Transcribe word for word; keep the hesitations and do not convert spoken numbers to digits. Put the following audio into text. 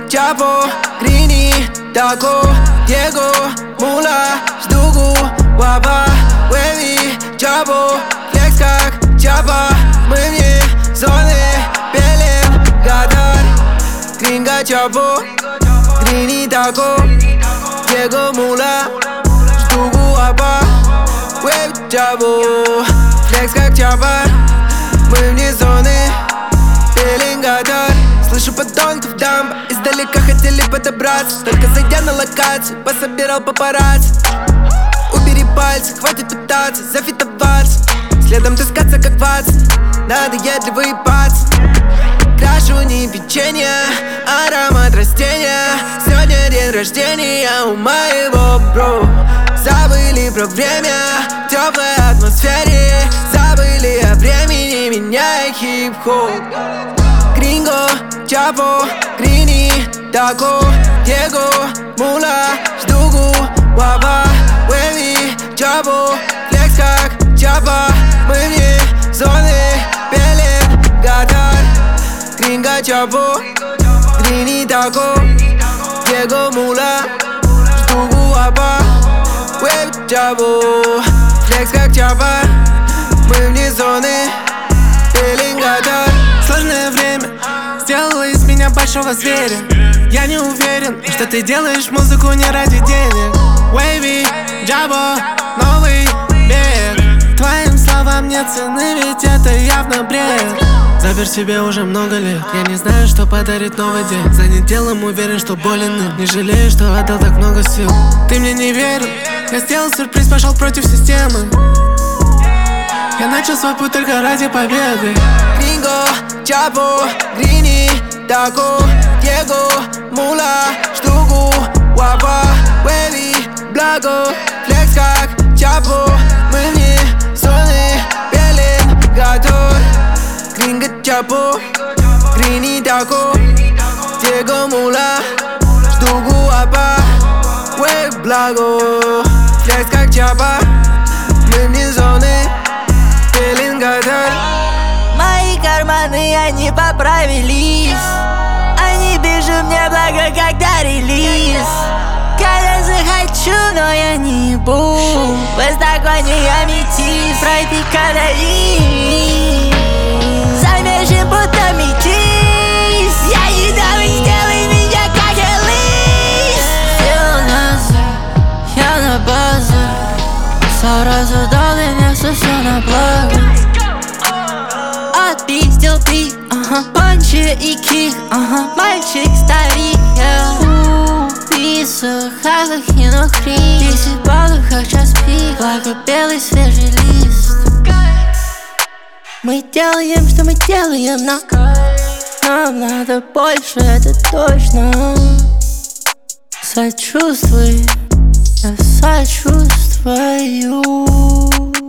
Чапо, Грини, Тако, Диего, Мула, Ждугу, Ваба, Вэви, Чапо, флекс как Чапа. Мы вне зоны, пелем, Катар. Гринго, Чапо, Грини, Тако, Диего, Мула, Ждугу, Ваба, Вэви, Чапо, флекс как Чапа. Мы вне зоны, пелем, Катар. Слышу подонков дамба, издалека хотели подобраться. Только зайдя на локацию, пособирал папарацци. Убери пальцы, хватит пытаться зафитоваться. Следом таскаться как Ватсон, надоедливо выебаться. Крашу не печенье, аромат растения. Сегодня день рождения у моего бро. Забыли про время в теплой атмосфере. Забыли о времени, меняя хип-хоп. Гринго, Чапо, Грини, Тако, Диего, Мула, Ждугу, Ваба, Вэви, Чапо, флекс как Чапа. Мы вне зоны, пелем, Катар. Гринго, Чапо, Грини, Тако, Диего, Мула, Ждугу, Ваба, Вэви, Чапо, флекс как Чапа. Мы вне зоны, пелем, Катар. Сложное время сделало из меня большого зверя. Я не уверен, что ты делаешь музыку не ради денег. Wavy, Jabo, новый бег. Твоим словам нет цены, ведь это явно бред. Запер себе уже много лет, я не знаю, что подарит новый день. Занят делом, уверен, что болен им. Не жалею, что отдал так много сил. Ты мне не верил, я сделал сюрприз, пошел против системы. Я начал свой путь только ради победы. Гринго, Чапо, Грини, Тако, Диего, Мула, Ждугу, Ваба, Вэви, Благо, флекс как Чапо. Мы вне зоны, пелем, Катар. Гринго, Чапо, Грини, Тако, Диего, Мула, Ждугу, Ваба, Вэви, Благо, флекс как Чапа. Мы вне зоны, пелем, Катар. Мои карманы, они поправились. Они пишут мне благо, когда релиз. Когда захочу, но я не буду. Постаконе аметист, пропикана и замешан будто метис. Я едовый, сделай меня как Элис. Сделал назад, я на базе. Сразу дал меня все на благо. Отпиздил пик, ага, панчи и кик, ага, мальчик старик, я писаю, хазах и нухри. Десять баллов, как час пик, благо белый свежий лист. Мы делаем, что мы делаем, но нам надо больше, это точно. Сочувствуй, я сочувствую.